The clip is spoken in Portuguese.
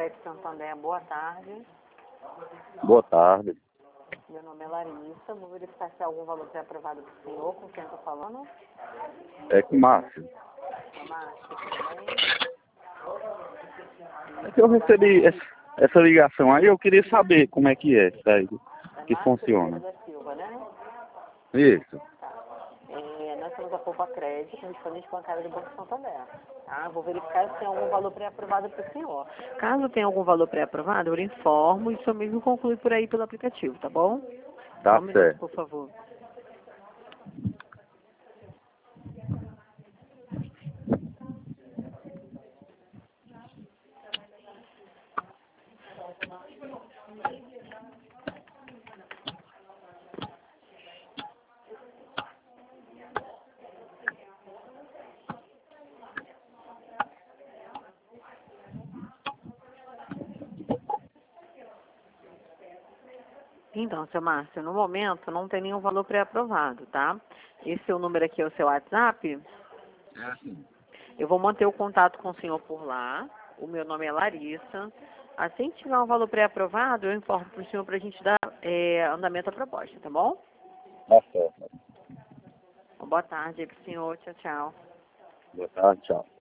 Crédito Santander, boa tarde. Boa tarde. Meu nome é Larissa, vou verificar se há algum valor pré-aprovado para o senhor, com quem eu estou falando. É com Márcio. Márcio, tudo bem? É que eu recebi essa ligação aí, eu queria saber como é que é isso aí, que Márcio funciona. da Silva, né? Isso. Nós temos a Poupa Crédito, correspondente bancária do Banco Santander. Tá? Vou verificar se tem algum valor pré-aprovado para o senhor. Caso tenha algum valor pré-aprovado, eu lhe informo e o senhor mesmo conclui por aí pelo aplicativo, tá bom? Tá Só um minuto, certo. por favor. Então, seu Márcio, no momento não tem nenhum valor pré-aprovado, tá? Esse seu número aqui é o seu WhatsApp? É assim. Eu vou manter o contato com o senhor por lá. O meu nome é Larissa. Assim que tiver um valor pré-aprovado, eu informo para o senhor para a gente dar andamento à proposta, tá bom? Tá certo. Boa tarde aí para o senhor. Tchau, tchau. Boa tarde, tchau.